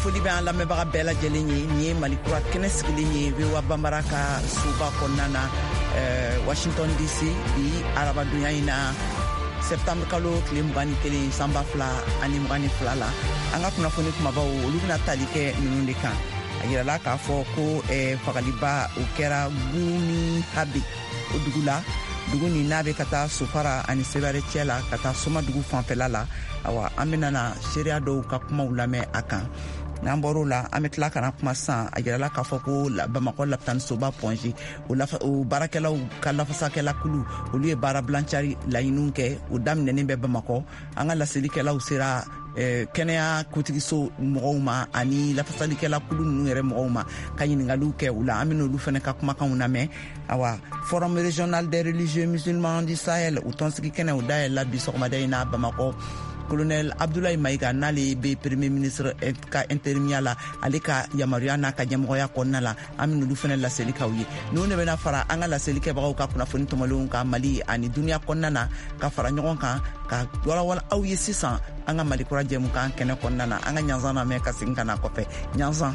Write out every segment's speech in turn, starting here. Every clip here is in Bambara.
foli bɛ an lamɛnbaga bɛɛ lajɛlen ye. Nin ye Malikura kɛnɛ sigilen ye VOA Banbara ka suba kɔnɔna na Washington DC bi arabadonya in na septembre kalo tile 21 san 2022 la. An ka kunnafoni kumabaw olu bɛna tali kɛ ninnu de kan. A yirala k'a fɔ ko fagaliba o kɛra Guni Habe o dugu la. Dugu ni n'a bɛ ka taa Sofara ani Sevare cɛ la ka taa Soma dugu fanfɛla la. Awa an bɛna na seereya dɔw ka kumaw lamɛn a kan. N'an bɔr'o la an bɛ tila ka na kuma san a yirala k'a fɔ ko Bamakɔ Lapitanisoba Pɔnze o baarakɛlaw ka lafasakɛla kulu olu ye baara bilancari laɲiniw kɛ o daminɛnen bɛ Bamakɔ. An ka laselikɛlaw sera kɛnɛya kotigiso mɔgɔw ma ani lafasalikɛla kulu ninnu yɛrɛ mɔgɔw ma ka ɲiningaliw kɛ u la. An bɛna olu fana ka kumakanw lamɛn. Awa Forum régional des religieux musulmans du Sahel u tɔnsigi kɛnɛ o dayɛlɛla bi sɔgɔmada in na Bamakɔ. Colonel Abdoulaye Maïga n'ale be premier ministre ka interimiya la ale ka yamaruya n'a ka ɲɛmɔgɔya kɔnɔna la. An bɛ olu fana laselikaw ye. N'o ne bɛna fara an ka laselikɛbagaw ka kunnafoni tɔmɔlenw ka Mali ani duniya kɔnɔna na ka fara ɲɔgɔn kan ka walawala aw ye sisan an ka Malikura jɛmukan kɛnɛ kɔnɔna na. An ka ɲanzan lamɛn ka segin ka na kɔfɛ. Ɲanzan.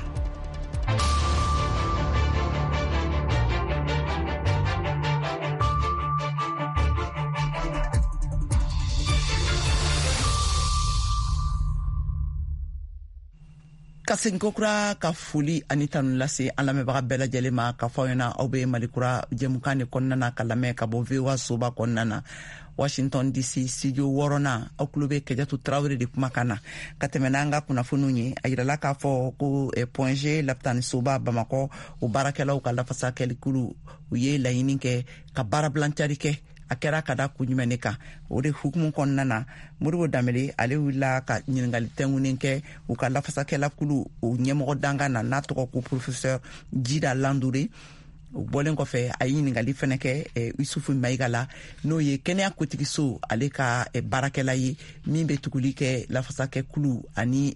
Kasin kokura ka foli ani tanu lase an lamɛnbaga bɛɛ lajɛlen ma ka fɔ ɲɛna aw bɛ Malikura jɛmukan de kɔnɔna na ka lamɛn ka bɔ VOA soba kɔnɔna na Washington DC studio 6nan aw tulo bɛ Kɛjatu Tarawele de kumakan na ka tɛmɛ n'an ka kunnafoniw ye. A yirala k'a fɔ ko Pɔnze Lapitanisoba Bamakɔ o baarakɛlaw ka lafasakɛli kulu u ye laɲini kɛ ka baara bilancari kɛ. A kɛra ka da kun jumɛn de kan o de hukumu kɔnɔna na Modibo Danbele ale wulila ka ɲiningali tɛngunen kɛ u ka lafasakɛla kulu o ɲɛmɔgɔ dangan na n'a tɔgɔ ko professeur Jida Landure. O bɔlen kɔfɛ a ye ɲiningali fɛnɛ kɛ Isufu Mayiga la n'o ye kɛnɛya kotigiso ale ka baarakɛla ye min bɛ tuguli kɛ lafasakɛ kulu ani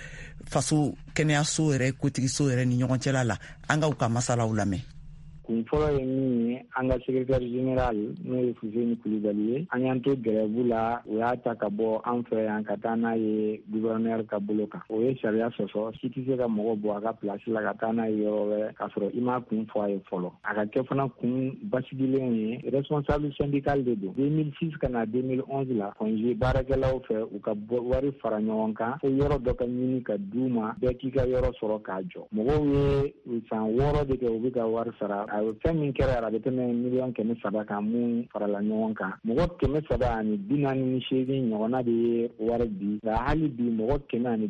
faso kɛnɛyaso yɛrɛ kotigiso yɛrɛ ni ɲɔgɔn cɛla la. An ka u ka masalaw lamɛn. Kun fɔlɔ ye min ye an ka secrétaire général n'o ye Fuseni Kulibali ye an y'an to grève la o y'a ta ka bɔ an fɛ yan ka taa n'a ye gouverneur ka bolo kan. O ye sariya sɔsɔ si tɛ se ka mɔgɔ bɔ a ka place la ka taa n'a ye yɔrɔ wɛrɛ k'a sɔrɔ i m'a kun fɔ a ye fɔlɔ. A ka kɛ fana kun basigilen ye responsable syndical de don. 2006 ka na 2011 la Pɔnze baarakɛlaw fɛ u ka wari fara ɲɔgɔn kan fo yɔrɔ dɔ ka ɲini ka d'u ma bɛɛ k'i ka yɔrɔ sɔrɔ k'a jɔ. Mɔgɔw ye san 6 de kɛ u bɛ ka wari sara. A ye fɛn min kɛra a bɛ tɛmɛ miliyɔn 300 kan mun farala ɲɔgɔn kan. Mɔgɔ 300 ani 48 ɲɔgɔnna de ye wari di. Nka hali bi mɔgɔ 100 ani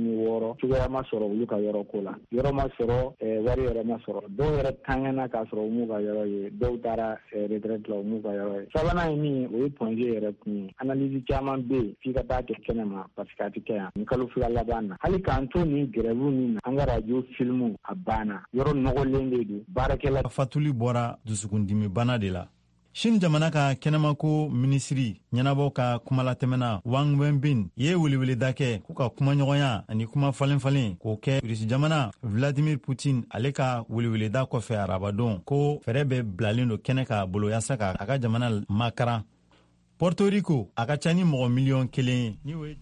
46 cogoya ma sɔrɔ olu ka yɔrɔ ko la. Yɔrɔ ma sɔrɔ wari yɛrɛ ma sɔrɔ. Dɔw yɛrɛ tangana k'a sɔrɔ u m'u ka yɔrɔ ye. Dɔw taara retraite la u m'u ka yɔrɔ ye. Sabanan ye min ye o ye Pɔnze yɛrɛ kun ye. Analyse caman bɛ yen f'i ka taa kɛ kɛnɛma parce que a tɛ kɛ yan. Ni kalo 2 laban na. Hali k'an to nin grève min na an ka radio filmu a banna. Yɔrɔ nɔgɔlen de don. Baarakɛla Fatuli bɔra dusukundimi bana de la. Shin jamana ka kɛnɛmako minisiri ɲɛnabɔ ka kumalatɛmɛna Wang Wenbin ye weleweleda kɛ k'u ka kumaɲɔgɔnya ani kuma falen k'o kɛ Rusi jamana Vladimir Putin ale ka weleweleda kɔfɛ arabadon ko fɛrɛ bɛ bilalen do kɛnɛ ka bolo yasa ka a ka jamana makaran. Puerto Rico a ka ca ni mɔgɔ miliyɔn 1 ye.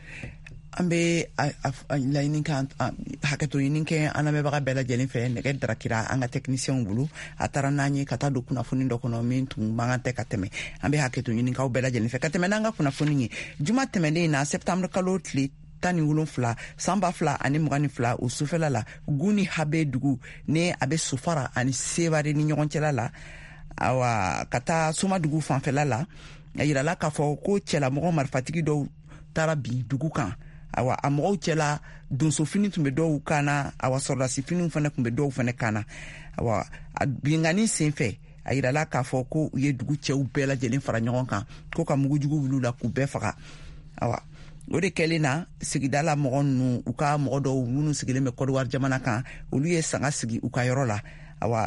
An bɛ laɲini kɛ hakɛto ɲini kɛ an lamɛnbaga bɛɛ lajɛlen fɛ nɛgɛ darakira an ka technicien bolo a taara n'an ye ka taa don kunnafoni dɔ kɔnɔ min tun man kan tɛ ka tɛmɛ. An bɛ hakɛto ɲini k'aw bɛɛ lajɛlen fɛ ka tɛmɛ n'an ka kunnafoni ye. Juma tɛmɛnen na septembre kalo tile 17 san 2022 o sufɛla la Guni Habe dugu ne a bɛ Sofara ani Sevare ni ɲɔgɔn cɛla la awa ka taa Soma dugu fanfɛla la a yirala k'a fɔ ko cɛlamɔgɔ marifatigi dɔw taara bin dugu kan. Awa a mɔgɔw cɛla donsofini tun bɛ dɔw kana awa sɔrɔdasifiniw fana tun bɛ dɔw fana kana awa a bingani senfɛ a yirala k'a fɔ ko u ye dugu cɛw bɛɛ lajɛlen fara ɲɔgɔn kan ko ka mugujugu wulu la k'u bɛɛ faga. Awa o de kɛlen na sigidala mɔgɔ ninnu u ka mɔgɔ dɔw minnu sigilen bɛ Côte d'Ivoire jamana kan olu ye sanga sigi u ka yɔrɔ la. Awa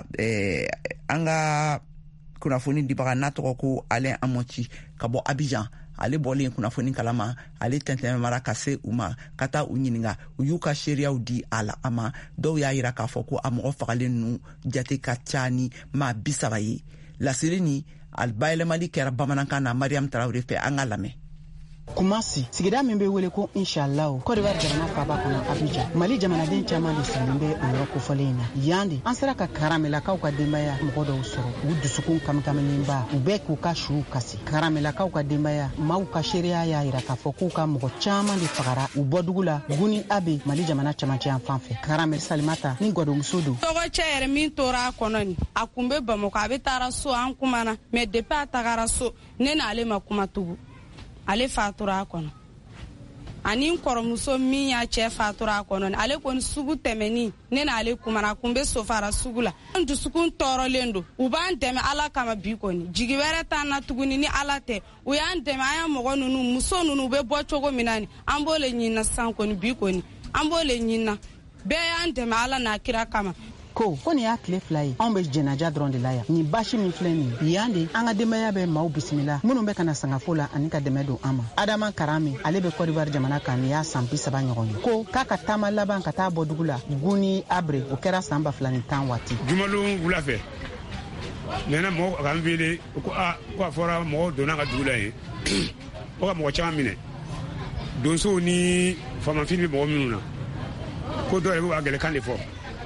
an ka kunnafoni dibaga n'a tɔgɔ ko Alain Amonti ka bɔ Abidjan ale bɔlen kunnafoni kalama ale tɛntɛn mara ka se u ma ka taa u ɲininka u y'u ka seereyaw di a la a ma dɔw y'a yira k'a fɔ ko a mɔgɔ fagalen ninnu jate ka ca ni maa 30 ye. Laseli ni a bayɛlɛmali kɛra bamanankan na Mariam Tarawele fɛ an ka lamɛn. Kumasi sigida min be wele ko inshallah ko de war jamana faba kono Abidjan Mali jamana den chama de silimbe o ko folena yandi an sera ka karamela ka ka demaya mo do soro u dusukun kam nimba u be ku ka shu kasi karamela ka demaya mau ka sheria ya ira ka foku ka mo chama de fagara u bodugula guni abe Mali jamana chama ci an fanfe karamel salimata ni godo musudu to go chere min tora kono ni akumbe bamo ka be tara so an kumana me de pa tagara so ne na ale makuma tugu ale fatura kono ani koromuso min ya che fatura kono ale kon sugu temeni ne na ale kumana kumbe sofara sugula ndu sukun toro lendo uban deme ala kama bi koni jigi were tan na tuguni ni ala te u yan deme aya mogo nunu muso nunu be bochogo minani ambole nyina san koni bi koni ambole nyina be yan deme ala na kira kama ko ni ya kle fly on be jenaja dron de laya ni bashi min fleni yande anga demaya be mau bismillah munun be kana sanga fola anika demedo ama adama karami ale be kodi bar jamana kan ya sampi saba nyogon ko kaka tama laban kata bodugula guni abre o kera samba flani tan wati jumalu wulafe nena mo kan vile ko fora mo dona ga dugula e o mo chama mine donso ni fama fini mo minuna ko do e wa gele kan le fo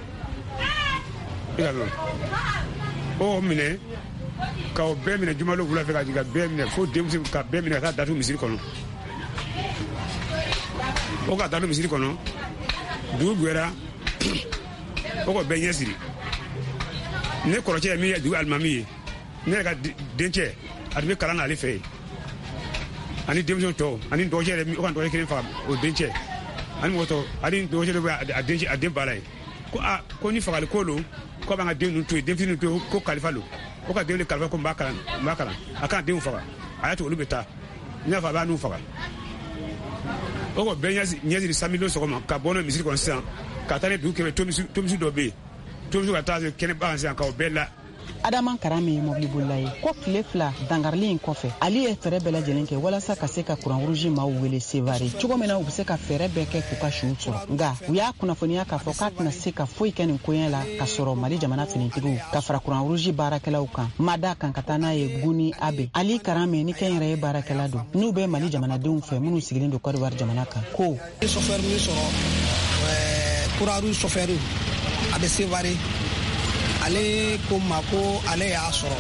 o mine ka o be mine jumalo wula fe ka diga be mine fo demsi ka be mine ka datu misiri kono o ka datu misiri kono du gwera o ko be nyesiri ne koroche mi du almami ne ka denche admi kala na le fe ani demso to ani doje mi o kan doje kene fa o denche ani moto ani doje le a denche a dembalai ko ni fagal kolo ko banga denu to definu to ko kalifalo o ka denu kalifalo ko mbakala aka denu faga ayato lubeta nya fa ba nu faga o ko benya nyezi samilo so ko ka bono misiri kon san ka tane du ke to misu do be to misu ka ta kene ba san ka o bella Adaman Karami mobili bulaye ko kile fila dangarli kofe ali e fere bela jelenke wala sa kase ka kuran rouge ma wele sevare cogo mena u se ka fere beke ku ka shu so nga u ya kuna foniya ka fo ka tna se ka foi ken koyen la ka soro Mali jamana finitigu ka fara kuran rouge barakela ukan mada kan katana ye guni abe ali Karami ni ken re barakela do nu be Mali jamana dum fe munu sigilin do ko war jamana kan ko chauffeur mi soro kuran rouge chauffeur abe sevare ale ko mako ale ya soro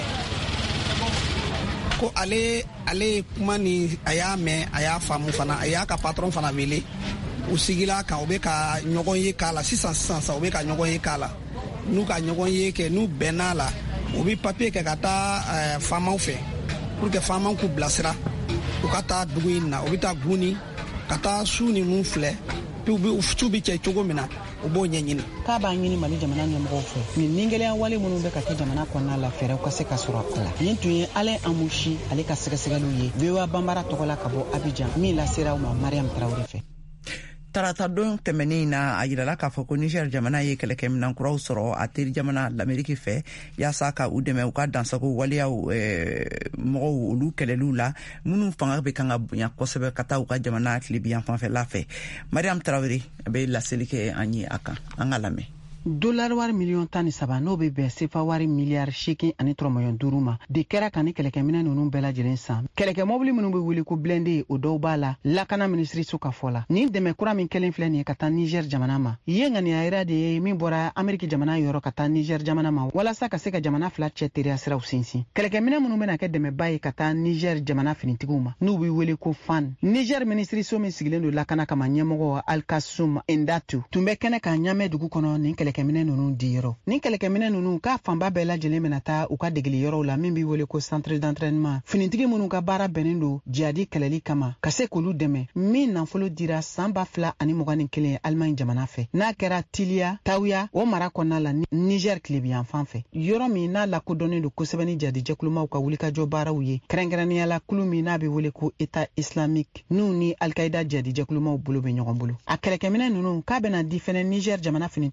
ko ale kuma ni aya me aya famu fana aya ka patron fana wele usigila ka obe ka nyogon ye kala 600 obe ka nyogon ye kala nu ka nyogon ye ke nu benala obi papier ke kata fama fe pour que fama ku blasira u kata duguina obi ta guni kata suni mu fle tubi ufutubi che chogomina obo nyenyini ka ba nyini Mali jamana nyamgo fe ni ningele an wale munu be ka ke jamana konna la fere ko se ka sura ala yin tuye ale amushi ale ka sega sega luye bewa bambara tokola kabo Abidjan mi la sera uma Mariam Traoré fe tarata don tɛmɛnen na a yirala k'a fɔ ko Niger jamana ye kɛlɛkɛminan kuraw sɔrɔ a teri jamana l'Amérique fɛ yaasa ka u dɛmɛ u ka dansago waliyaw mɔgɔw olu kɛlɛliw la minnu fanga bɛ kan ka bonya kosɛbɛ ka taa u ka jamana tilebiyan fanfɛla fɛ. Mariam Traoré a bɛ laseli kɛ an ye a kan an ka lamɛn. $13 million n'o be bɛn sefa wari miliyari 8.5 ma de kɛra ka ni kɛlɛkɛminɛ ninnu bɛɛ lajɛlen san kɛlɛkɛ mɔbili minnu be wele ko blende o dɔw b'a la lakana ministri so ka fɔ la nin dɛmɛ kura min kɛlen filɛ nin ye ka taa Niger jamana ma ye ŋaniya yira de ye min bɔra Ameriki jamana yɔrɔ ka taa Niger jamana ma walasa ka se ka jamana fila cɛ teriya siraw sinsin kɛlɛkɛminɛ minnu bena kɛ dɛmɛba ye ka taa Niger jamana finitigiw ma n'u be wele ko FAN Niger ministri so min sigilen do lakana kama ɲɛmɔgɔ Alkasum Endatu tun bɛ kɛnɛ ka ɲamɛ dugu kɔnɔ nin kɛlɛkɛminɛ nunu di yɔrɔ ni kɛlɛkɛminɛ nunu k'a fanba bɛɛ lajɛlen bena taa u ka degeli yɔrɔw la min b'i wele ko centre d'entraînement finitigi minnu ka baara bɛnnen do jihadi kɛlɛli kama ka se k'olu dɛmɛ min nafolo dira san 2021 Allemagne jamana fɛ n'a kɛra Tiliya Tawuya o mara kɔnɔna la Niger tilebiyan fan fɛ yɔrɔ min n'a lakodɔnnen do kosɛbɛ ni jihadi jɛkulumaw ka wulikajɔ baaraw ye kɛrɛnkɛrɛnnenya la kulu min n'a be wele ko État islamique n'u ni Al-Qaïda jihadi jɛkulumaw bolo be ɲɔgɔn bolo a kɛlɛkɛminɛ nunu k'a bena di fɛnɛ Niger jamana finitigiw ma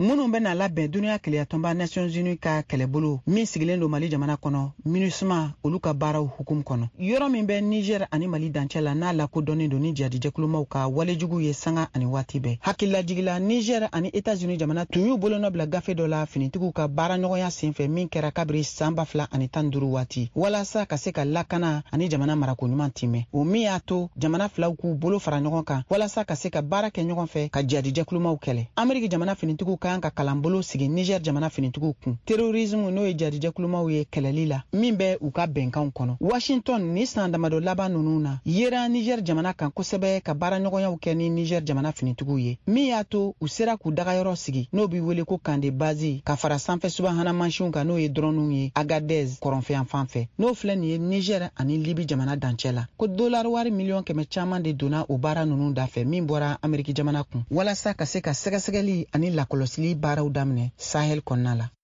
minnu bena labɛn duniya keleyatɔnba Nations Unies ka kɛlɛbolo min sigilen do Mali jamana kɔnɔ MINUSMA olu ka baaraw hukum kɔnɔ. Yɔrɔ min bɛ Niger ani Mali dancɛ la n'a lakodɔnnen do ni jadijɛkulumaw ka walejugu ye sanga ani waati bɛɛ. Hakililajigila Niger ani États-Unis jamana tun y'u bolonɔ bila gafe dɔ la finitigiw ka baaraɲɔgɔnya senfɛ min kɛra kabiri san 2015 waati walasa ka se ka lakana ani jamana marako ɲuman timɛ. O min y'a to jamana filaw k'u bolo fara ɲɔgɔn kan walasa ka se ka baara kɛ ɲɔgɔn fɛ ka jadijɛkulumaw kɛlɛ. Ameriki jamana finitigiw kan ka kalanbolo sigi Niger jamana finitigiw kun. Terrorisme n'o ye jadijɛkulumaw ye kɛlɛli la min bɛ u ka bɛnkanw kɔnɔ. Washington ni san damadɔ laban ninnu na yera Niger jamana kan kosɛbɛ ka baaraɲɔgɔnyaw kɛ ni Niger jamana finitigiw ye min y'a to u sera k'u dagayɔrɔ sigi n'o bi wele ko Kande Bazi ka fara sanfɛ subahana mansinw kan n'o ye drɔnw ye Agadez kɔrɔnfɛyan fan fɛ. N'o filɛ nin ye Niger ani Libi jamana dancɛ la ko dollar wari miliyɔn 100 caman de donna o baara ninnu dafɛ min bɔra Ameriki jamana kun walasa ka se ka sɛgɛsɛgɛli ani lakɔlɔsili baaraw daminɛ Sahel kɔnɔna la.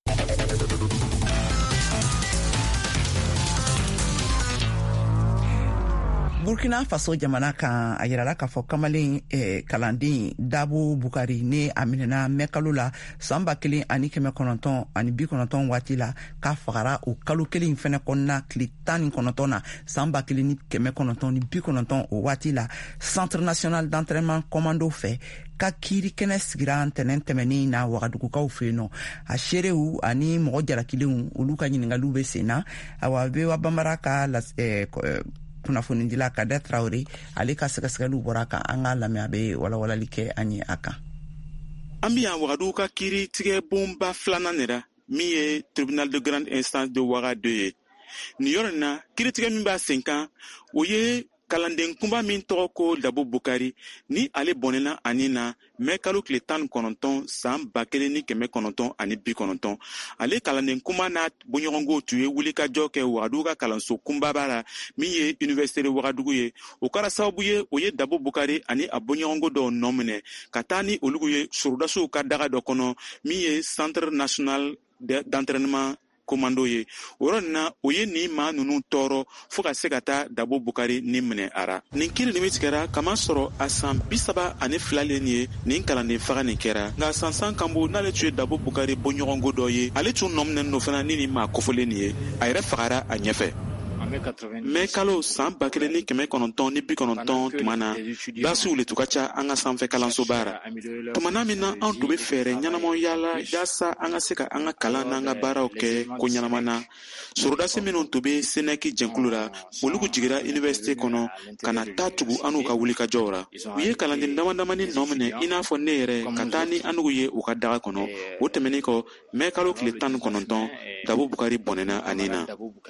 Burkina Faso jamana kan a yirala k'a fɔ kamalen kalanden Dabo Bukari ne a minɛna mɛkalo la san 1990 waati la k'a fagara o kalo kelen fɛnɛ kɔnɔna tile 19 na san 1990 o waati la Centre National d'Entraînement Commando fɛ ka kiiri kɛnɛ sigira ntɛnɛn tɛmɛnin na Wagadugukaw fɛ yen nɔ a seerew ani mɔgɔ jalakilenw olu ka ɲiningaliw bɛ sen na awa bɛ wa bambara ka kunnafonidila Kader Traoré ale ka sɛgɛsɛgɛliw bɔra kan an ka lamɛn a bɛ walawalali kɛ an ye a kan. An bɛ yan Wagadugu ka kiiri tigɛ bonba filanan de la min ye Tribunal de Grande Instance de Ouaga 2 ye. Nin yɔrɔ in na kiiritigɛ min b'a sen kan o ye kalanden kunba min tɔgɔ ko Dabo Bukari ni ale bɔnɛna ani na mɛ kalo tile 19 san 1990 ale kalanden kunba n'a bɔɲɔgɔnko tun ye wulikajɔ kɛ Wagadugu ka kalanso kunbaba la min ye Université de Wagadugu ye. O kɛra sababu ye o ye Dabo Bukari ani a bɔɲɔgɔnko dɔw nɔ minɛ ka taa ni olugu ye surudasiw ka daga dɔ kɔnɔ min ye Centre National d'Entraînement Commando ye. O yɔrɔ nin na o ye nin maa ninnu tɔɔrɔ fo ka se ka taa Dabo Bukari ni minɛ ara. Nin kiiri nin bɛ tigɛra kama sɔrɔ a san 32 len ye nin kalanden faga nin kɛra nka sansan kanbo n'ale tun ye Dabo Bukari bɔɲɔgɔnko dɔ ye ale tun nɔ minɛnen don fana ni nin maa kɔfɔlen nin ye a yɛrɛ fagara a ɲɛfɛ. Mɛ kalo san 1990 tuma na basiw le tun ka ca an ka sanfɛ kalanso baara. Tumana min na anw tun bɛ fɛɛrɛ ɲɛnamaw yaala yaasa an ka se ka an ka kalan n'an ka baaraw kɛ ko ɲɛnama na. Surudasi minnu tun bɛ Senɛki jɛnkulu la olu jigira Université kɔnɔ ka na taa tugu an n'u ka wulikajɔw la. U ye kalanden damadamani nɔ minɛ i n'a fɔ ne yɛrɛ ka taa ni an n'u ye u ka daga kɔnɔ. O tɛmɛnen kɔ mɛ kalo tile 19 Dabo Bukari bɔnɛna ani na.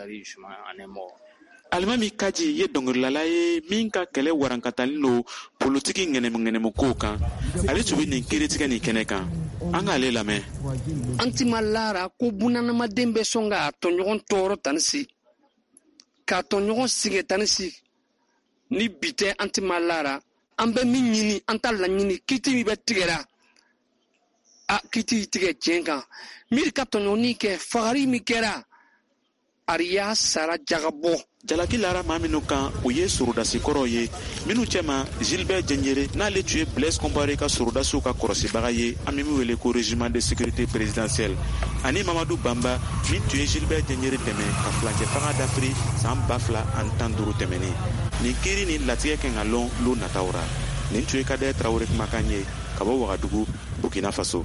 Alimami Kaji ye dɔnkilidala ye min ka kɛlɛ warankatalen don politiki ŋɛnɛmuko kan ale tun bɛ nin kiiritigɛ nin kɛnɛ kan an k'ale lamɛn. An ti ma lara ko bunadamaden bɛ sɔn k'a tɔɲɔgɔn tɔɔrɔ tan ni si k'a tɔɲɔgɔn sɛgɛn tan ni si ni bi tɛ an ti ma lara an bɛ min ɲini an ta laɲini kiiti min bɛ tigɛra a kiiti tigɛ tiɲɛ kan miiri ka tɔɲɔgɔnin kɛ fagari min kɛra ariya sara jagabɔ. Jalaki lara maa minnu kan o ye surudasi kɔrɔw ye minnu cɛma Gilbert Diendéré n'ale tun ye Blaise Compaoré ka surudasiw ka kɔrɔsibaga ye an bɛ min wele ko régiment de sécurité présidentielle ani Mamadou Bamba min tun ye Gilbert Diendéré dɛmɛ ka fulancɛ fanga dafiri san 2015 tɛmɛnen. Nin kiiri ni latigɛ kɛ ka lɔn lo nataw ra. Nin tun ye Kader Traoré kumakan ye ka bɔ Wagadugu, Burkina Faso.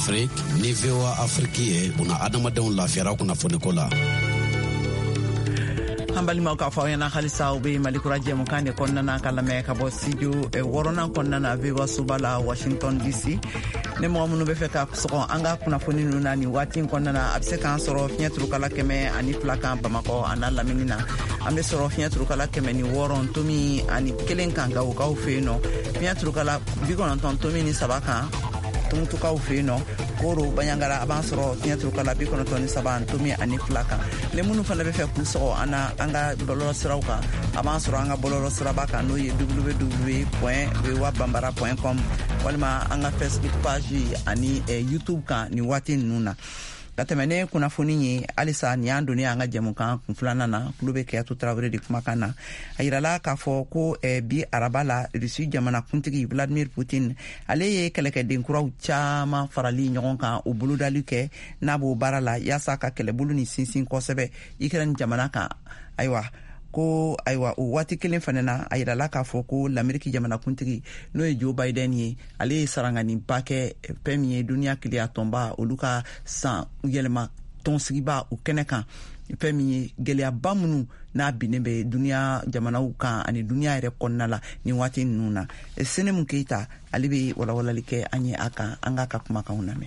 Afrique ni VOA Afrique ye una adamadenw lafiyara kunnafoni ko la. An balimaw k'a fɔ aw ɲɛna halisa u be malikura jɛmukan de kɔnɔna ka lamɛn ka bɔ studio wɔɔrɔnan kɔnɔna VOA suba la Washington DC. Ne mɔgɔ minnu bɛ fɛ ka sɔgɔ an ka kunnafoni ninnu na nin waati kɔnɔna a bɛ se k'an sɔrɔ fiɲɛ turukala 102 kan Bamakɔ a n'a lamini na. An bɛ sɔrɔ fiɲɛ turukala 106 ntomi ani 1 kan Gawokaw fɛ yen nɔ. Fiɲɛ turukala 93 ntomi ni 7 kan Tumutukaw fɛ yen nɔ. Koro Banyangara a b'an sɔrɔ fiɲɛ turukala 93 ntomi ani 2 kan. Ne minnu fana bɛ fɛ k'u sɔgɔ an ka bɔlɔlɔ siraw kan a b'an sɔrɔ an ka bɔlɔlɔ siraba kan n'o ye www.wewabambara.com walima an ka Facebook page ani YouTube kan nin waati ninnu na. Ka tɛmɛ ne kunnafoni ye halisa nin y'an donnen an ka jɛmukan kunfilanan na kulo bɛ Keyatu Tarawele de kumakan na a yirala k'a fɔ ko bi araba la Rusi jamana kuntigi Vladimir Putin ale ye kɛlɛkɛden kuraw caman farali ɲɔgɔn kan o bolodali kɛ n'a b'o baara la yaasa ka kɛlɛbolo ni sinsin kosɛbɛ Ukraine jamana kan ayiwa o waati kelen fana na a yirala k'a fɔ ko l'Amérique jamana kuntigi n'o ye Joe Biden ye ale ye saranganiba kɛ fɛn min ye duniya kiliya tɔnba olu ka san yɛlɛma tɔnsigiba o kɛnɛ kan fɛn min ye gɛlɛyaba minnu n'a binnen bɛ duniya jamanaw kan ani duniya yɛrɛ kɔnɔna la nin waati ninnu na Senemu Keita ale bɛ walawalali kɛ an ye a kan an ka kumakanw lamɛn.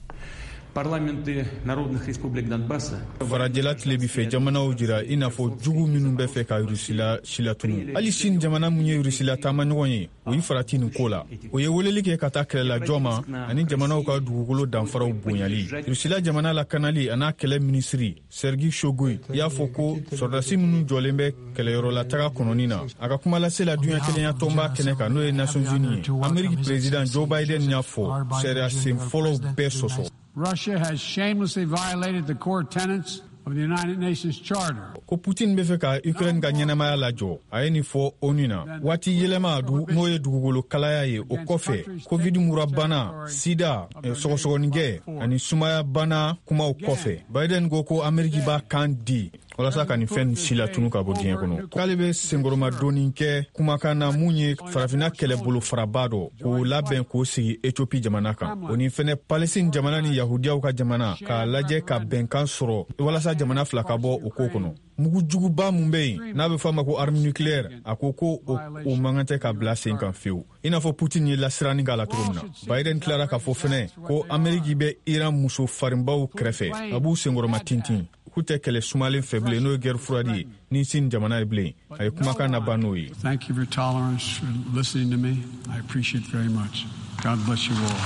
Parlamenty Narodnych Republik Donbassa. Farajɛla tile bi fɛ jamanaw jira i n'a fɔ jugu minnu bɛ fɛ ka Rusila sila tunu. Hali sini jamana mun ye Rusila taama ɲɔgɔn ye o ye farati nin ko la. O ye weleli kɛ ka taa kɛlɛlajɔ ma ani jamanaw ka dugukolo danfaraw bonyali. Rusila jamana la kanali a n'a kɛlɛ minisiri Sergei Shoigu y'a fɔ ko sɔrdasi minnu jɔlen bɛ kɛlɛyɔrɔ la taga kɔnɔni na. A ka kuma lase la duɲa kelenya tɔnba kɛnɛ kan n'o ye Nations Unies ye. Ameriki président Joe Biden y'a fɔ sariya sen fɔlɔw bɛɛ sɔsɔ. Russia has shamelessly violated the core tenets of the United Nations Charter. Ko Putin bɛ fɛ ka Ukraine ka ɲɛnamaya lajɔ a ye nin fɔ ONU na waati yɛlɛma n'o ye dugukolo kalaya ye o kɔfɛ covid murabana sida sɔgɔsɔgɔningɛ ani sumaya bana kumaw kɔfɛ Biden ko Ameriki b'a kan di walasa ka nin fɛn sila tunu ka bɔ diɲɛ kɔnɔ k'ale bɛ senkɔrɔma dɔɔni kɛ kumakan na mun ye farafina kɛlɛbolo faraba dɔ k'o labɛn k'o sigi Ethiopie jamana kan o ni fɛnɛ Palestine jamana ni Yahudiyaw ka jamana k'a lajɛ ka bɛnkan sɔrɔ walasa jamana fila ka bɔ o ko kɔnɔ mugu juguba mun bɛ yen n'a bɛ fɔ a ma ko arme nucléaire a ko o mankan tɛ ka bila sen kan fiyewu i n'a fɔ Putin ye lasirani k'a la cogo min na Biden tilara k'a fɔ fɛnɛ ko Ameriki bɛ Iran muso farinbaw kɛrɛfɛ a b'u senkɔrɔma tintin k'u tɛ kɛlɛ sumalen fɛ bilen n'o ye guerre froide ye ni sin jamana ye bilen a ye kumakan na ban n'o ye. Thank you for your tolerance, for listening to me. I appreciate it very much. God bless you all.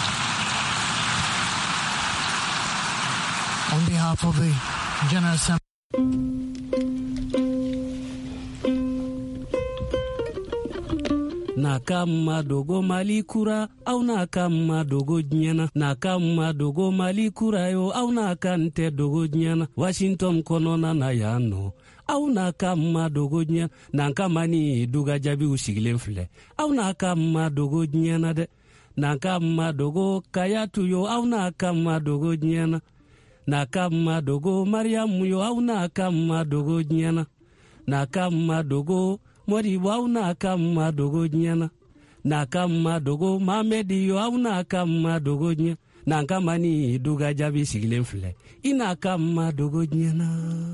On behalf of the General Assembly. Nakama dogo malikura au nakama dogo nyana nakama dogo malikura yo au nakante dogo nyana Washington konona na yano au nakama dogo nyana nankamani duga jabi usigilen file au nakama dogo nyana de nakama dogo kayatu yo au nakama dogo nyana nakama dogo Mariam yo au nakama dogo nyana nakama dogo Mori wau na kama dogo nyana na kama dogo Mamedi yo au na kama dogo nyana na kama ni duga jabi sigilen file ina kama dogo nyana.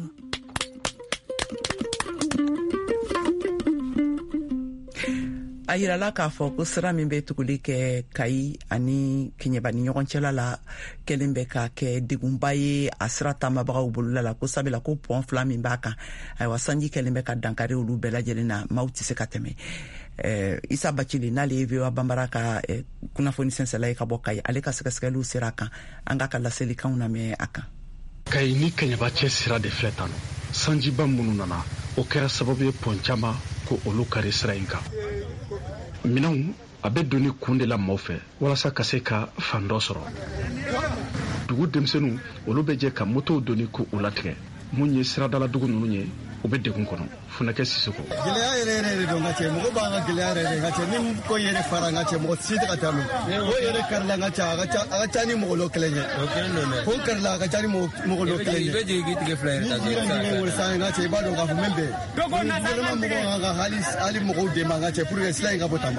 A yirala k'a fɔ ko sira min bɛ tuguli kɛ Kayi ani Keɲeba ni ɲɔgɔn cɛla la kɛlen bɛ ka kɛ degunba ye a sira taamabagaw bolola la ko sabula ko pɔn fila min b'a kan ayiwa sanji kɛlen bɛ ka dankari olu bɛɛ lajɛlen na maaw tɛ se ka tɛmɛ Isa Bacili n'ale ye VOA Bambara ka kunnafoni sɛnsɛla ye ka bɔ Kayi ale ka sɛgɛsɛgɛliw sera a kan an ka laselikanw lamɛn a kan. Kayi ni Keɲeba cɛ sira de filɛ tan sanjiba minnu nana o kɛra sababu ye pɔn caman ko olu kari sira in kan. Minanw a bɛ doni kun de la maaw fɛ walasa ka se ka fan dɔ sɔrɔ dugu denmisɛnninw olu bɛ jɛ ka motow doni ko u latigɛ mun ye siradala dugu ninnu ye u bɛ degun kɔnɔ Funakɛ Sisoko. Gɛlɛya yɛrɛ de don ka cɛ mɔgɔ b'an ka gɛlɛya yɛrɛ de ka cɛ ni ko yɛrɛ fara ka cɛ mɔgɔ si tɛ ka taa min ko yɛrɛ karila ka ca a ka ca ni mɔgɔ kelen ye ko karila a ka ca ni mɔgɔ kelen ye ni jira wolo san ka cɛ i b'a dɔn k'a fɔ min bɛ gouvernement mɔgɔw kan ka hali mɔgɔw dɛmɛ ka cɛ pour que sila in ka bɔ tanbali.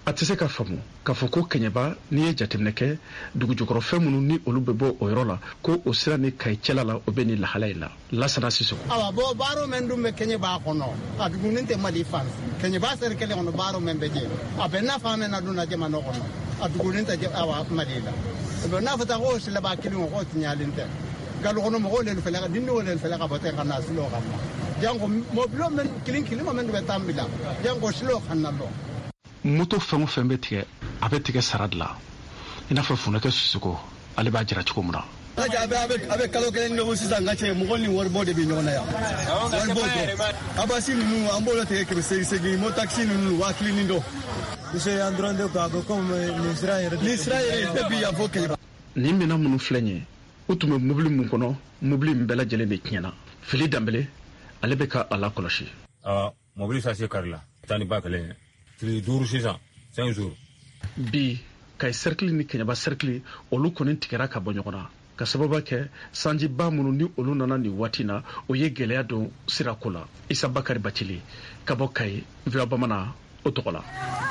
a tɛ se ka faamu k'a fɔ ko Kɛɲɛba n'i ye jateminɛ kɛ dugujukɔrɔfɛn minnu ni olu bɛ bɔ o yɔrɔ la ko o sira ni Kayi cɛla la o bɛ nin lahala in la. Lasana Sisoko. Awa bo baaro men dum be Kɛɲɛba kɔnɔ a dugunin tɛ Mali fan Kɛɲɛba seri kelen kɔnɔ baaro men bɛ je a bɛ na fa men na dun na jamana kɔnɔ a dugunin tɛ awa Mali la be na fata ko sila ba kilin ko tinyalin tɛ galu kono mo le fele ka dinno le fele ka bote kana silo ka jango mo blo men kilin men be tambila jango silo kana lo moto fɛn o fɛn bɛ tigɛ a bɛ tigɛ sara de la i n'a fɔ Funeke Sisoko ale b'a jira cogo min na. a bɛ kalo kelen ɲɔgɔn sisan ka cɛ mɔgɔ ni waribɔ de bɛ ɲɔgɔn na yan waribɔ dɔn abasi ninnu an b'o tigɛ kɛmɛ segin mo taxi ninnu 1000 dɔn monsieur an dɔrɔn de ko a bɛ comme nin sira yɛrɛ bɛɛ bi yan fɔ Kɛɲɛba. Nin minɛn minnu filɛ nin ye o tun bɛ mobili min kɔnɔ mobili in bɛɛ lajɛlen de tiɲɛna. Fili Danbele ale bɛ ka a lakɔlɔsi. mobili sase karila taa ni ba kelen tile 5 sisan 5 jours. Bi Kayi cercle ni Kɛɲɛba cercle olu kɔni tigɛra ka bɔ ɲɔgɔn na ka sababu kɛ sanjiba minnu ni olu nana nin waati na o ye gɛlɛya don sirako la. Isa Bakari Bacili ka bɔ Kayi VOA Bamanan o tɔgɔ la.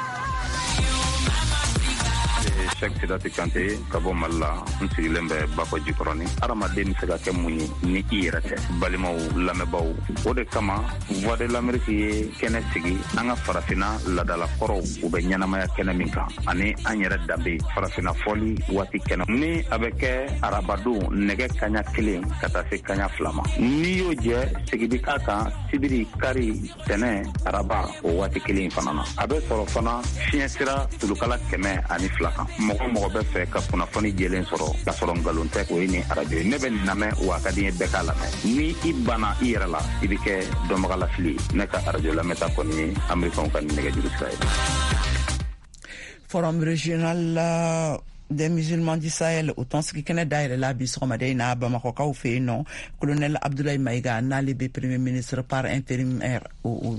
Cheikh Sidati Kante ka bɔ Mali la n sigilen bɛ Bakɔ Jikɔrɔni. Adamaden bɛ se ka kɛ mun ye ni i yɛrɛ tɛ. Balimaw lamɛnbaw o de kama Voix de l'Amérique ye kɛnɛ sigi an ka farafinna ladalakɔrɔw u bɛ ɲɛnamaya kɛnɛ min kan ani an yɛrɛ danbe farafinna fɔli waati kɛnɛ ni a bɛ kɛ arabadon nɛgɛ kaɲa 1 ka taa se kaɲa 2 ma. N'i y'o jɛ sigidi k'a kan sibiri kari tɛnɛ araba o waati 1 fana na. A bɛ sɔrɔ fana fiɲɛ sira tulukala 102 kan. Mɔgɔ bɛ fɛ ka kunnafoni jɛlen sɔrɔ ka sɔrɔ nkalon tɛ o ye ni radio ye. Ne bɛ nin lamɛn wa ka di n ye bɛɛ k'a lamɛn. Ni i banna i yɛrɛ la i bɛ kɛ dɔnbagalafili ne ka radio lamɛnta kɔni ye Americains ka nɛgɛjuru sira ye. Forum régional des musulmans du Sahel o tɔnsigi kɛnɛ dayɛlɛ la bi sɔgɔmada in na Bamakɔkaw fɛ yen nɔ colonel Abdoulaye Maïga n'ale bɛ premier ministre par intérimaire o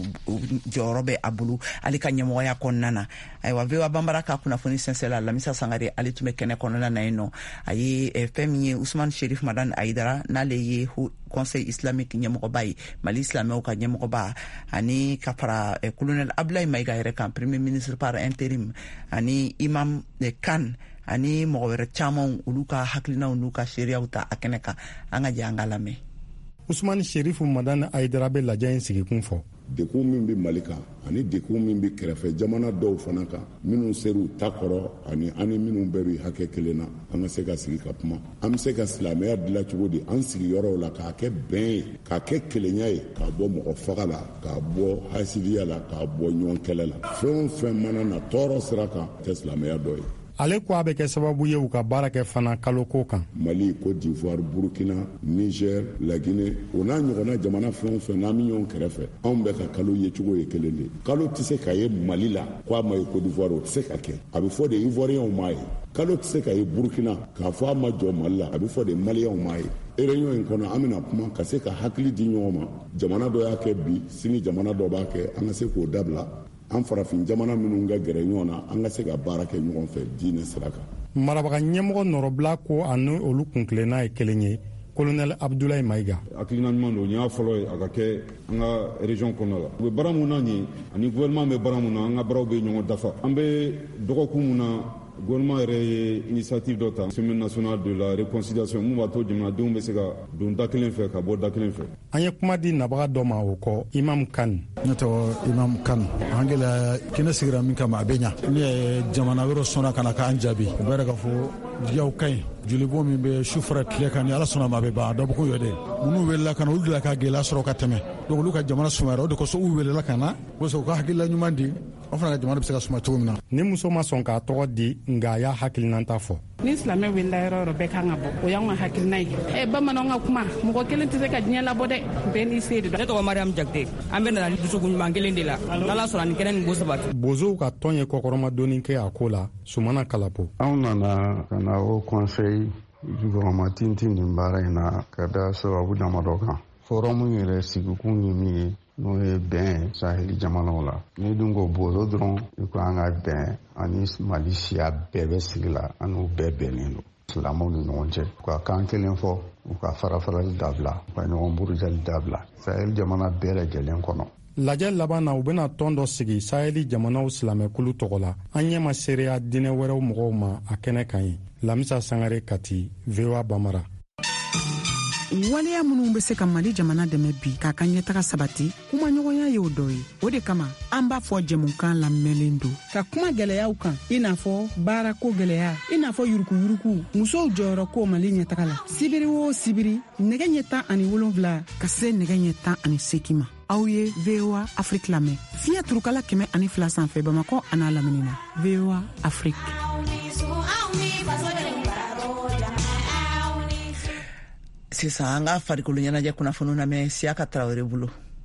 jɔyɔrɔ bɛ a bolo ale ka ɲɛmɔgɔya kɔnɔna na. Ayiwa VOA Bambara ka kunnafoni sɛnsɛla Lamisa Sangare ale tun bɛ kɛnɛ kɔnɔna na yen nɔ a ye fɛn min ye Usman Sherif Madan Aidara n'ale ye conseil islamique ɲɛmɔgɔba ye Mali silamɛw ka ɲɛmɔgɔba ani ka fara colonel Abdoulaye Maïga yɛrɛ kan premier ministre par intérim ani imam Kan ani mɔgɔ wɛrɛ caman olu ka hakilinaw n'u ka seereyaw ta a kɛnɛ kan an ka jɛ an ka lamɛn. Usman Sherif Madan Aidara bɛ lajɛ in sigi kun fɔ. Dekun min bɛ Mali kan ani dekun min bɛ kɛrɛfɛ jamana dɔw fana kan minnu ser'u ta kɔrɔ ani minnu bɛɛ bɛ hakɛ kelen na an ka se ka sigi ka kuma. An bɛ se ka silamɛya dilan cogo di an sigiyɔrɔw la k'a kɛ bɛn ye k'a kɛ kelenya ye k'a bɔ mɔgɔ faga la k'a bɔ hasidiya la k'a bɔ ɲɔgɔn kɛlɛ la fɛn o fɛn mana na tɔɔrɔ sira kan tɛ silamɛya dɔ ye. Ale ko a bɛ kɛ sababu ye u ka baara kɛ fana kalo ko kan. Mali, Côte d'Ivoire, Burkina, Niger, la Guinée o n'a ɲɔgɔnna jamana fɛn o fɛn n'an bɛ ɲɔgɔn kɛrɛfɛ anw bɛ ka kalo ye cogo ye kelen de. Kalo tɛ se ka ye Mali la k'a ma ye Côte d'Ivoire o tɛ se ka kɛ. A bɛ fɔ de Ivoiriens m'a ye. Kalo tɛ se ka ye Burkina k'a fɔ a ma jɔ Mali la a bɛ fɔ de Maliens m'a ye. Réunion in kɔnɔ an bɛna kuma ka se ka hakili di ɲɔgɔn ma. Jamana dɔ y'a kɛ bi sini jamana dɔ b'a kɛ an ka se k'o dabila. An farafin jamana minnu ka gɛrɛ ɲɔgɔn na an ka se ka baara kɛ ɲɔgɔn fɛ diinɛ sira kan. Marabaga ɲɛmɔgɔ nɔrɔbila ko a ni olu kuntilenna ye kelen ye colonel Abdoulaye Maïga. Hakilina ɲuman don n y'a fɔlɔ ye a ka kɛ an ka région kɔnɔ la. U bɛ baara mun na nin ani gouvernement bɛ baara mun na an ka baaraw bɛ ɲɔgɔn dafa. An bɛ dɔgɔkun mun na gouvernement yɛrɛ ye initiative dɔ ta semaine nationale de la réconciliation mun b'a to jamanadenw bɛ se ka don da kelen fɛ ka bɔ da kelen fɛ. An ye kuma di nabaga dɔ ma o kɔ Imam Kan. Ne tɔgɔ Imam Kan. An gɛlɛya kɛnɛ sigira min kama a bɛ ɲa. Ne ye jamana wɛrɛ sɔnna ka na k'an jaabi. O bɛ ka fɔ diyaw ka ɲi. Jolibɔ min bɛ su fara tile kan ni Ala sɔnna ma a bɛ ban a dɔ bɔ ko yɔ dɛ. Minnu welela ka na olu de la ka gɛlɛya sɔrɔ ka tɛmɛ. Donc olu ka jamana sumayara o de kosɔn u welela ka na walasa u ka hakilila ɲuman di. An fana ka jamana bɛ se ka suma cogo min na. Ni muso ma sɔn k'a tɔgɔ di nka a y'a hakilinata fɔ. Ni silamɛ wulila yɔrɔ o yɔrɔ bɛɛ kan ka bɔ o y'anw ka hakilina ye. Bamananw ka kuma mɔgɔ kelen tɛ se ka diɲɛ labɔ dɛ bɛɛ n'i se de don. Ne tɔgɔ Mariam Jakite an bɛ na dusukun ɲuman kelen de la n'Ala sɔnna nin kɛnɛ nin ko sabati. Bozow ka tɔn ye kɔkɔrɔmadonni kɛ a ko la Sumana Kalapo. Anw nana ka na o conseil jukɔrɔma tintin nin baara in na ka da sababu damadɔ kan. Forum yɛrɛ sigikun ye min ye n'o ye bɛn saheli jamanaw la. Ni dun ko bozo dɔrɔn i ko an ka bɛn ani Mali siya bɛɛ bɛ sigi la an n'u bɛɛ bɛnnen don. Silamɛw ni ɲɔgɔn cɛ u ka kan kelen fɔ u ka farafarali dabila u ka ɲɔgɔn burujali dabila saheli jamana bɛɛ lajɛlen kɔnɔ. lajɛ laban na u bena tɔn dɔ sigi sahɛli jamanaw silamɛkulu tɔgɔ la. An ɲɛma seereya diinɛ wɛrɛw mɔgɔw ma a kɛnɛ kan ye. Lamisa Sangare Kati, VOA Bamara. waleya minnu bɛ se ka Mali jamana dɛmɛ bi k'a ka ɲɛtaga sabati kumaɲɔgɔnya ye o dɔ ye. O de kama an b'a fɔ jɛmukan lamɛnlen don ka kuma gɛlɛyaw kan i n'a fɔ baarako gɛlɛya, i n'a fɔ yurukuyuruku, musow jɔyɔrɔ ko Mali ɲɛtaga la. Sibiri o sibiri nɛgɛ ɲɛ 17 ka se nɛgɛ ɲɛ 18 ma. Aw ye VOA Afrique lamɛn fiɲɛ turukala 102 sanfɛ Bamakɔ an'a lamini na. VOA Afrique. Sisan an ka farikolo ɲɛnajɛ kunnafoniw lamɛn Siaka Traoré bolo.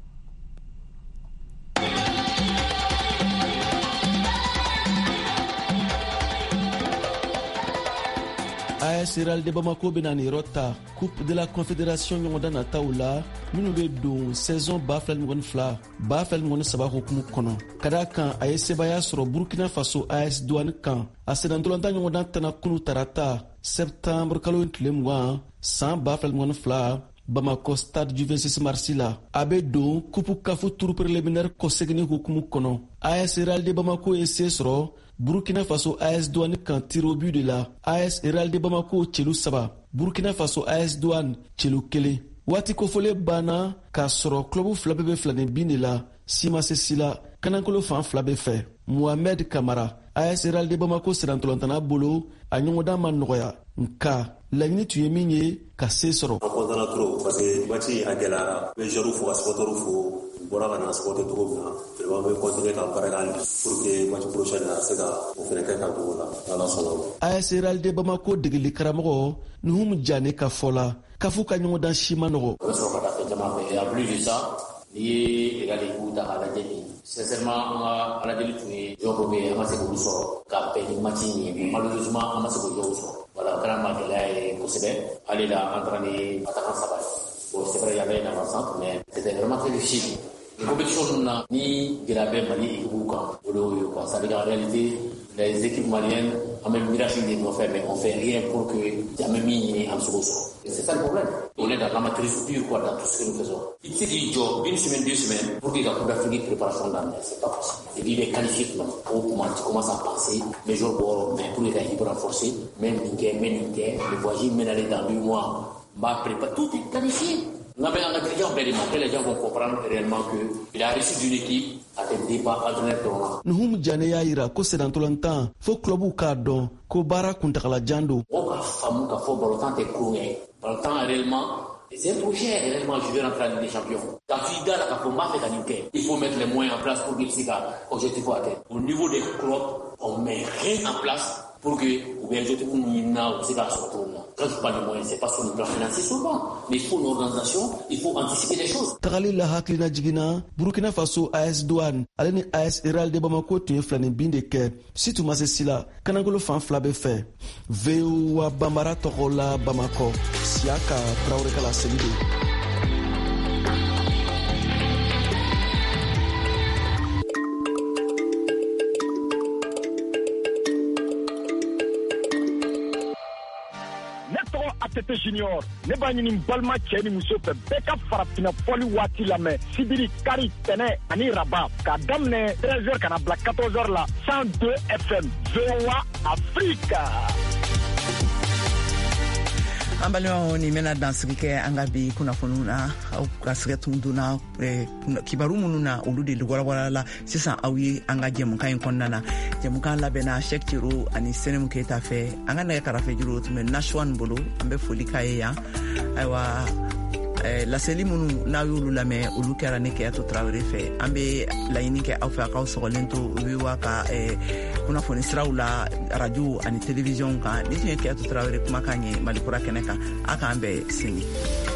AS Real de Bamako bena ni rota Coupe de la Confédération ɲɔgɔnda nataw la minnu be don saison 2022 2023 hukumu kɔnɔ. Ka da kan a ye sebaya sɔrɔ Burkina Faso AS Douane kan a senantolanta ɲɔgɔndan tana kunu tarata septembre kalo tile 20 san 2022 Bamako stade du 26 mars la. A be don Coupe Kafu tour préliminaire kɔsegini hukumu kɔnɔ. AS Real de Bamako ye se sɔrɔ Burkina Faso AS Douane kan tir au but de la. AS Real de Bamako celu 3, Burkina Faso AS Douane celu 1. Waati kofɔlen banna k'a sɔrɔ club fila bɛɛ bɛ filani bin de la. Sima Sesila kanankolo fan fila bɛ fɛ. Mohamed Kamara AS Real de Bamako sirantolantana bolo a ɲɔgɔndan ma nɔgɔya nka laɲini tun ye min ye ka se sɔrɔ. An kɔntana trop parce que match a gɛlɛyara. N bɛ joueurs fo ka supporters fo. Bɔra ka na supporter cogo min na. Vraiment bɛ continuer ka baara kɛ hali pour que match prochain a se ka o fɛnɛ kɛ ka cogo la. Ala sɔnna. AS Real de Bamako degeli karamɔgɔ Nuhum Jane ka fɔ la k'a fɔ ka ɲɔgɔndan si ma nɔgɔ. O bɛ sɔrɔ ka taa fɛn caman fɛ. En plus de ça, n'i ye Real ta k'a lajɛ bi sincèrement an ka lajɛli tun ye jɔn dɔ bɛ yen an ma se k'olu sɔrɔ ka bɛn ni match in ye mais malheureusement an ma se k'o jɔw sɔrɔ. Voilà, o kɛra ma gɛlɛya ye kosɛbɛ. Ale la an taara ni attaquant 3 ye. Bon, c'est vrai, il y avait une avancante, mais c'était vraiment très difficile. Les compétitions, ni Gérabé Mali et Boukan, ça veut dire en réalité, les équipes maliennes ont même miracle de nous faire, mais on fait rien pour que jamais mis en sous. C'est ça le problème. On est dans l'amateurisme pur, quoi, dans tout ce que nous faisons. Il s'est dit, une semaine, 2 semaines, pour qu'il y ait la Coupe d'Afrique de préparation dans c'est pas possible. Et puis, il est qualifié, tu commences à penser, mais je mais pour les équipes renforcées, même le voyage, même aller dans 2 mois, tout est planifié. En agriculture, les gens vont comprendre réellement qu'il a reçu d'une équipe à des débats alternateurs. Nuhum Jane y'a yira ko sedantolantan fo clubu k'a dɔn ko baara kuntagalajan don. O ka faamu k'a fɔ balotan tɛ kulonkɛ ye. Balotan réellement, c'est un projet réellement je vais rentrer à la Ligue des Champions. Ka f'i da la k'a fɔ n b'a fɛ ka nin kɛ. Il faut mettre les moyens en place pour que se ka objectif atteindre. Au niveau des clubs, on met rien en place pour que ou bien objectif n'a se ka sɔrɔ cogo min na. Quand je parle de moyens, c'est pas sur le plan financier seulement, mais il faut une organisation, il faut anticiper les choses. Tagali la hakilina jigina Burkina Faso AS Douane ale ni AS Real de Bamako tun ye filani bin de kɛ situ ma se sila kanagolo fan fila bɛ fɛ. VOA Bambara tɔgɔ la Bamako Siaka Traoré kala seli de. ATT Junior ne b'a ɲini balima cɛ ni muso fɛ bɛɛ ka farafina fɔli waati lamɛn sibiri kari tɛnɛ ani raba k'a daminɛ 13h kana bila 14h la 102 FM VOA Afrique. An balimaw ni mena dansigi kɛ an ka bi kunnafoniw na aw ka sɛgɛ tun donna kibaru minnu na olu de walawaala la sisan aw ye an ka jɛmukan in kɔnɔna na jɛmukan labɛnna Cheikh Tiro ani Senemu Keita fɛ an ka nɛgɛ karafe juru tun bɛ Nashwan bolo an bɛ foli k'a ye yan ayiwa laseli minnu n'aw y'olu lamɛn olu kɛra ne Keyato Traoré fɛ an bɛ laɲini kɛ aw fɛ a k'aw sɔgɔlen to u bɛ waa ka kunnafoni siraw la radio ani télévision kan ni tun ye Keyato Traoré kumakan ye Malikura kɛnɛ kan a k'an bɛɛ sini.